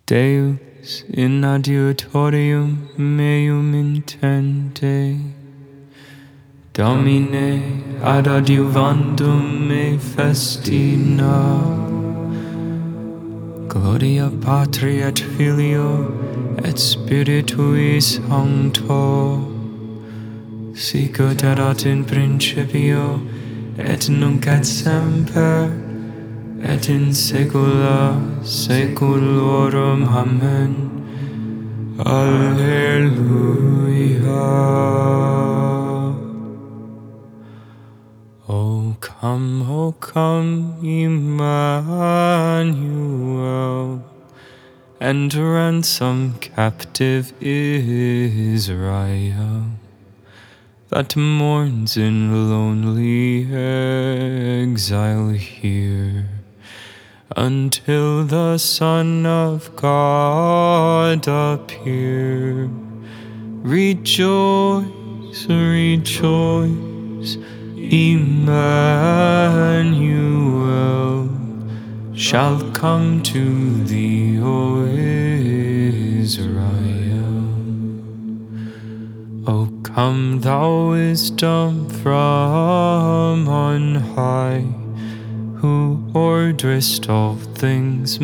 Deus in adiutorium meum intende, Domine ad adiuvandum me festina. Gloria Patri et Filio et Spiritui Sancto, sicut erat in principio et nunc et semper et in saecula saeculorum. Amen. Alleluia. O come, Emmanuel, and ransom captive Israel, that mourns in lonely exile here, until the Son of God appear. Rejoice, rejoice, Emmanuel shall come to thee, O Israel. O come, thou wisdom from on high, who orderest all things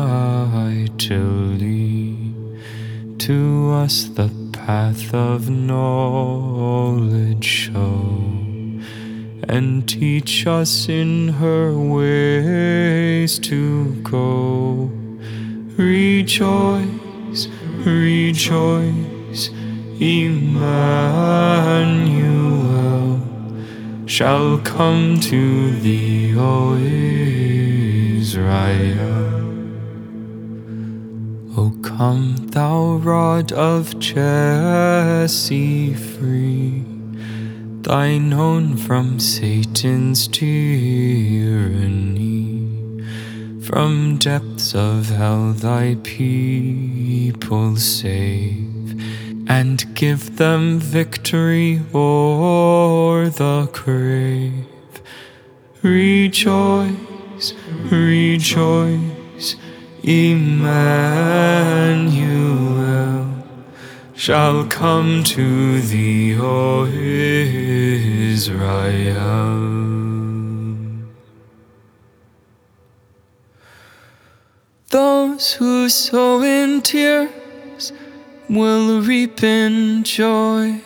mightily, to us the path of knowledge show, and teach us in her ways to go. Rejoice, rejoice, Emmanuel shall come to thee, O Israel. O come, thou rod of Jesse, free thine own from Satan's tyranny. From depths of hell thy people save, and give them victory o'er the grave. Rejoice, rejoice, Emmanuel shall come to thee, O Israel. Those who sow in tears will reap in joy.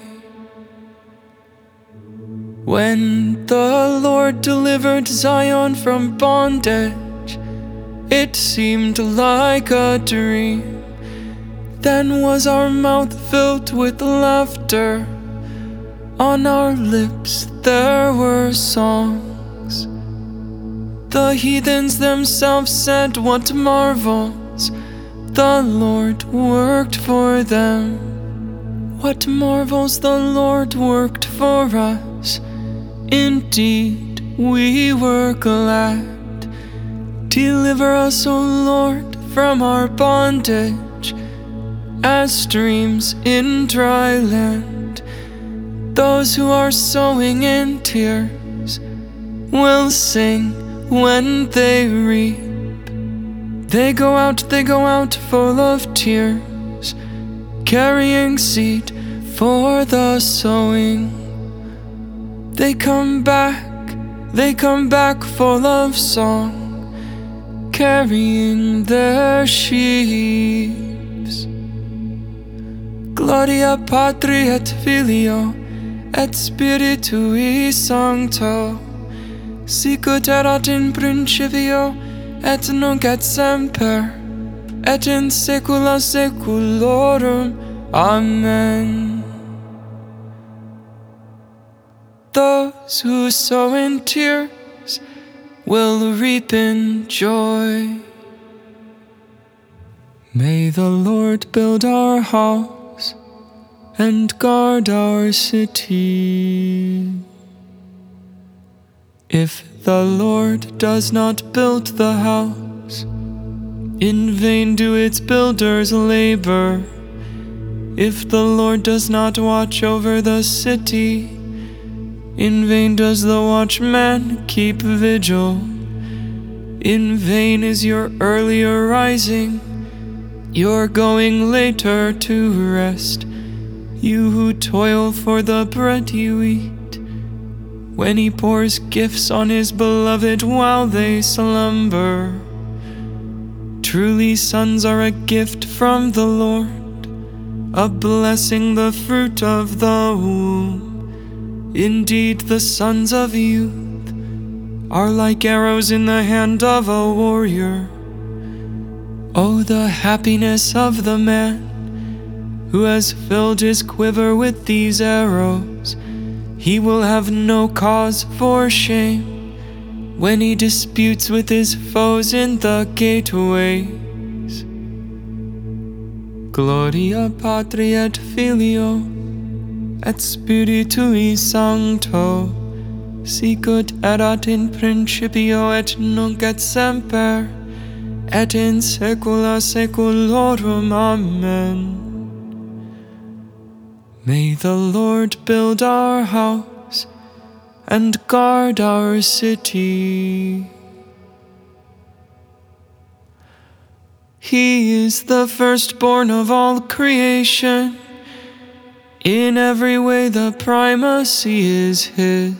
When the Lord delivered Zion from bondage, it seemed like a dream. Then was our mouth filled with laughter, on our lips there were songs. The heathens themselves said, what marvels the Lord worked for them. What marvels the Lord worked for us. Indeed, we were glad. Deliver us, O Lord, from our bondage, as streams in dry land. Those who are sowing in tears will sing when they reap. They go out full of tears, carrying seed for the sowing. They come back full of song, carrying their sheaves. Gloria Patri et Filio et Spiritui Sancto, sicut erat in principio et nunc et semper et in saecula saeculorum. Amen. Those who sow in tears will reap in joy. May the Lord build our house and guard our city. If the Lord does not build the house, in vain do its builders labor. If the Lord does not watch over the city, in vain does the watchman keep vigil. In vain is your early arising, You're going later to rest, you who toil for the bread you eat, when he pours gifts on his beloved while they slumber. Truly sons are a gift from the Lord, a blessing, the fruit of the womb. Indeed, the sons of youth are like arrows in the hand of a warrior. Oh, the happiness of the man who has filled his quiver with these arrows. He will have no cause for shame when he disputes with his foes in the gateways. Gloria Patri et Filio et Spiritui Sancto, sicut erat in principio et nunc et semper, et in saecula saeculorum. Amen. May the Lord build our house and guard our city. He is the firstborn of all creation. In every way the primacy is his.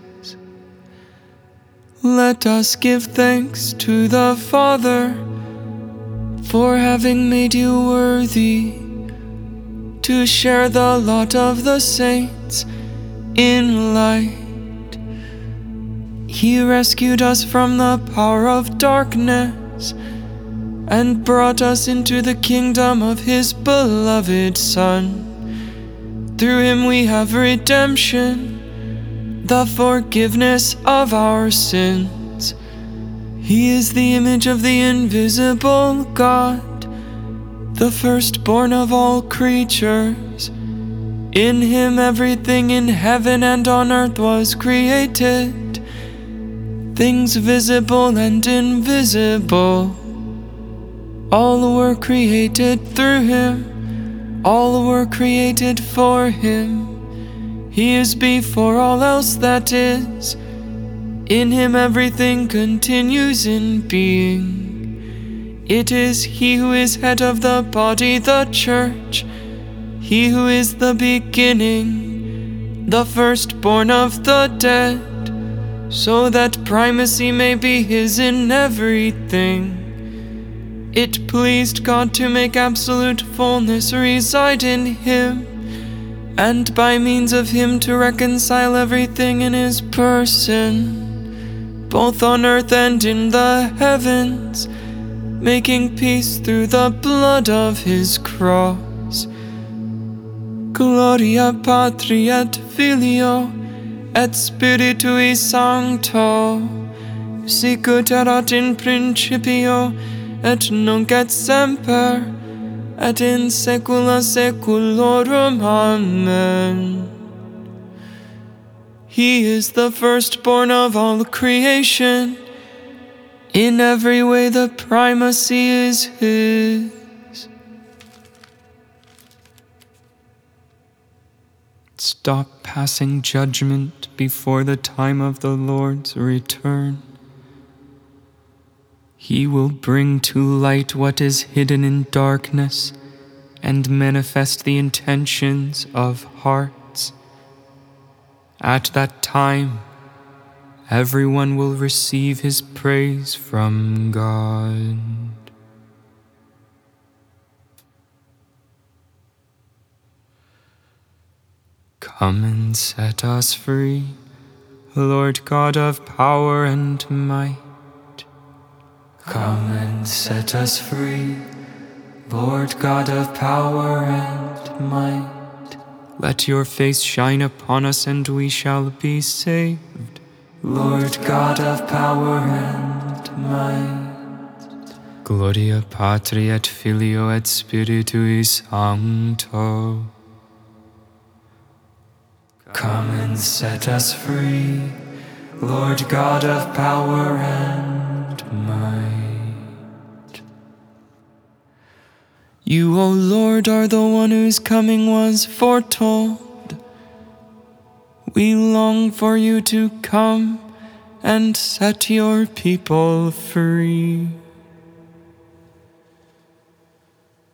Let us give thanks to the Father for having made you worthy to share the lot of the saints in light. He rescued us from the power of darkness and brought us into the kingdom of his beloved Son. Through him we have redemption, the forgiveness of our sins. He is the image of the invisible God, the firstborn of all creatures. In him everything in heaven and on earth was created, things visible and invisible. All were created through him, all were created for him. He is before all else that is. In him everything continues in being. It is he who is head of the body, the church, he who is the beginning, the firstborn of the dead, so that primacy may be his in everything. It pleased God to make absolute fullness reside in him, and by means of him to reconcile everything in his person, both on earth and in the heavens, making peace through the blood of his cross. Gloria Patri et Filio et Spiritui Sancto, sicut erat in principio et nunc et semper, et in saecula saeculorum. Amen. He is the firstborn of all creation. In every way the primacy is his. Stop passing judgment before the time of the Lord's return. He will bring to light what is hidden in darkness and manifest the intentions of hearts. At that time, everyone will receive his praise from God. Come and set us free, Lord God of power and might. Come and set us free, Lord God of power and might. Let your face shine upon us and we shall be saved, Lord God of power and might. Gloria Patri et Filio et Spiritui Sancto. Come and set us free, Lord God of power and might. You, O Lord, are the one whose coming was foretold. We long for you to come and set your people free.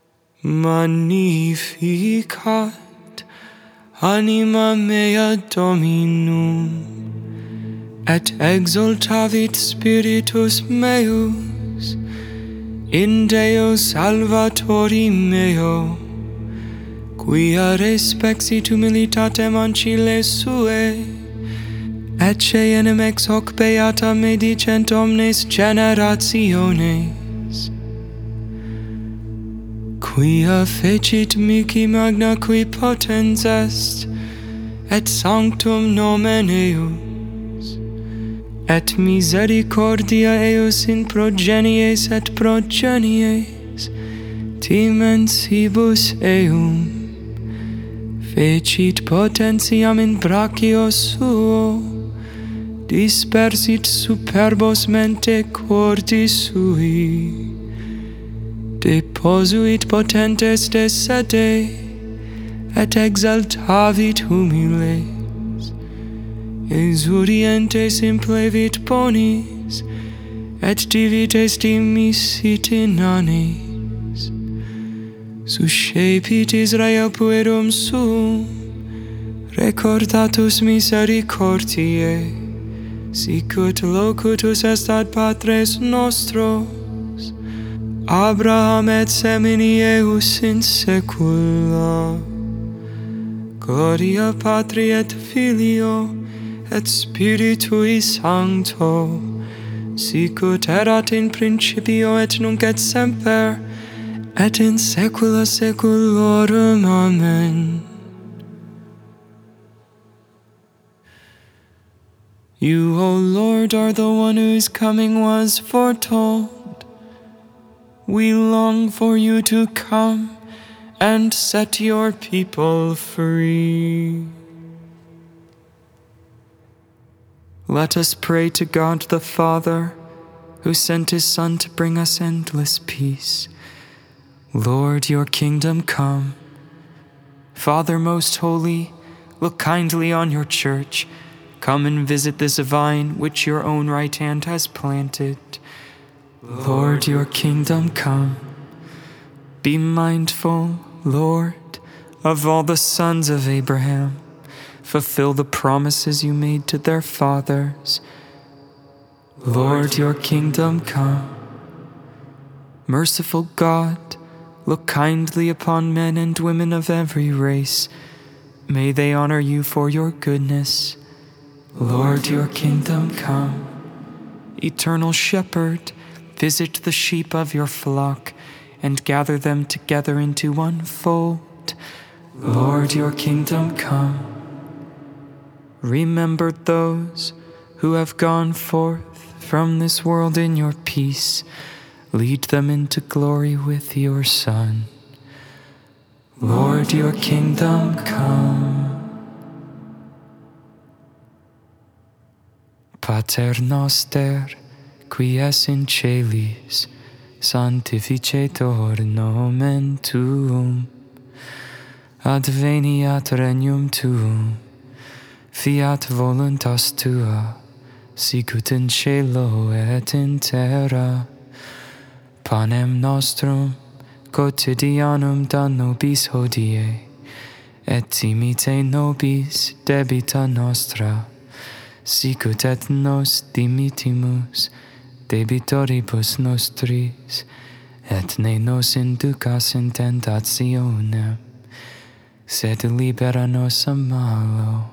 Magnificat anima mea Dominum, et exultavit spiritus meus in Deo Salvatori meo, quia respexit humilitatem ancile suae, et ceenem ex hoc beata medicent omnes generationes, quia fecit mihi magna qui potens est, et sanctum nomen eius, et misericordia eius in progenies et progenies timensibus eum, fecit potentiam in brachio suo, dispersit superbos mente cordis sui, deposuit potentes de sede, et exaltavit humiles, exurientes implevit bonis, et divites dimisit inanes, suscepit Israel puerum suum, recordatus misericordiae, sicut locutus est ad patres nostros, Abraham et semini eius in saecula. Gloria Patri et Filio et Spiritui Sancto, sicut erat in principio et nunc et semper, et in saecula saeculorum. Amen. You, O Lord, are the one whose coming was foretold. We long for you to come and set your people free. Let us pray to God the Father, who sent his Son to bring us endless peace. Lord, your kingdom come. Father most holy, look kindly on your church. Come and visit this vine which your own right hand has planted. Lord, your kingdom come. Be mindful, Lord, of all the sons of Abraham. Fulfill the promises you made to their fathers. Lord, your kingdom come. Merciful God, look kindly upon men and women of every race. May they honor you for your goodness. Lord, your kingdom come. Eternal Shepherd, visit the sheep of your flock and gather them together into one fold. Lord, your kingdom come. Remember those who have gone forth from this world in your peace. Lead them into glory with your Son. Lord, your kingdom come. Pater noster, qui es in celis, sanctificetur nomen tuum. Adveniat regnum tuum. Fiat voluntas tua, sicut in cielo et in terra. Panem nostrum quotidianum da nobis hodie, et dimite nobis debita nostra, sicut et nos dimitimus debitoribus nostris, et ne nos inducas in tentationem, sed libera nos a malo.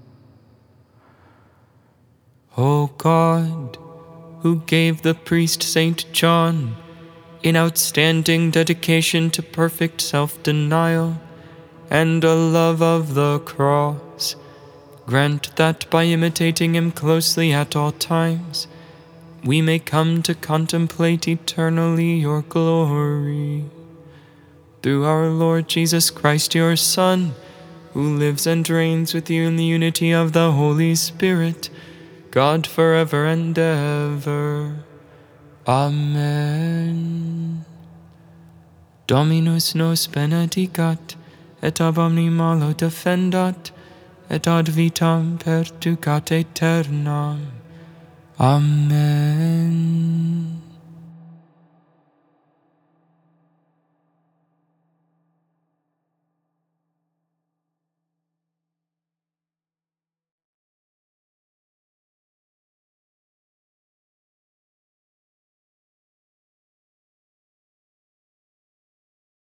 O God, who gave the priest Saint John in outstanding dedication to perfect self-denial and a love of the cross, grant that by imitating him closely at all times, we may come to contemplate eternally your glory. Through our Lord Jesus Christ, your Son, who lives and reigns with you in the unity of the Holy Spirit, God forever and ever. Amen. Dominus nos benedicat, et ab omni malo defendat, et ad vitam perducat aeternam. Amen.